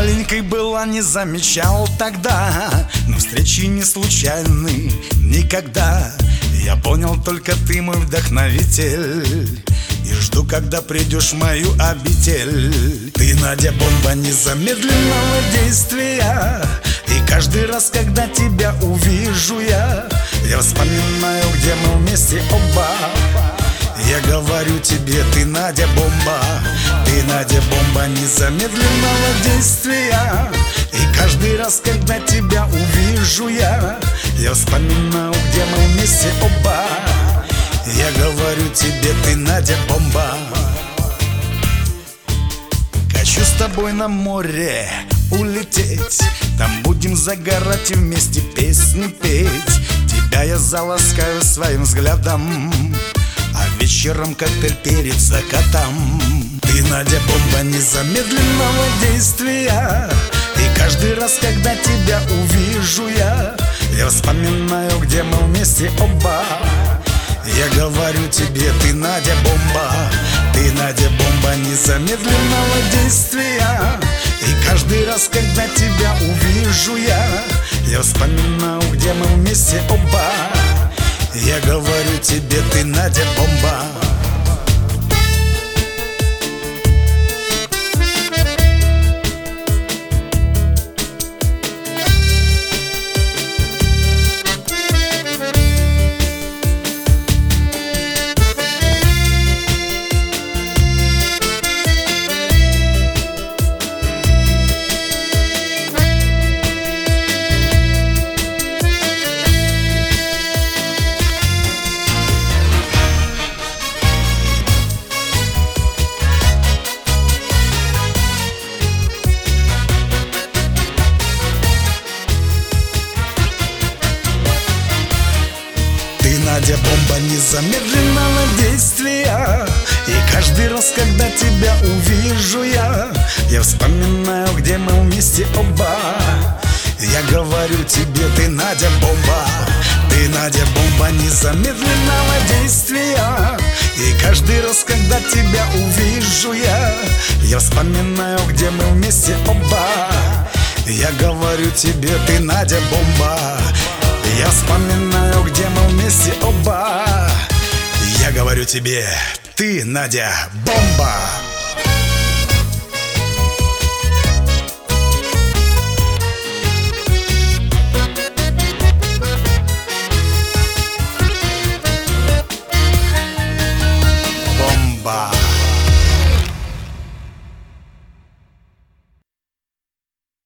Маленькой была, не замечал тогда, но встречи не случайны никогда. Я понял, только ты мой вдохновитель, и жду, когда придешь в мою обитель. Ты, Надя, бомба незамедленного действия, и каждый раз, когда тебя увижу я вспоминаю, где мы вместе оба. Я говорю тебе, ты, Надя, бомба, ты, Надя, бомба незамедленного действия, и каждый раз, когда тебя увижу я вспоминаю, где мы вместе оба. Я говорю тебе, ты, Надя, бомба. Хочу с тобой на море улететь, там будем загорать и вместе песни петь. Тебя я заласкаю своим взглядом, а вечером коктейль перед закатом. Ты, Надя, бомба незамедленного действия, и каждый раз, когда тебя увижу я вспоминаю, где мы вместе оба. Я говорю тебе, ты, Надя, бомба, ты, Надя, бомба незамедленного действия, и каждый раз, когда тебя увижу я вспоминаю, где мы вместе оба. Я говорю тебе, ты, Надя, бомба. Надя, бомба незамедленного действия, и каждый раз, когда тебя увижу я вспоминаю, где мы вместе оба. Я говорю тебе, ты, Надя, бомба, ты, Надя, бомба незамедленного действия, и каждый раз, когда тебя увижу я вспоминаю, где мы вместе оба. Я говорю тебе, ты, Надя, бомба, я вспоминаю, где мы вместе оба. Я говорю тебе, ты, Надя, бомба.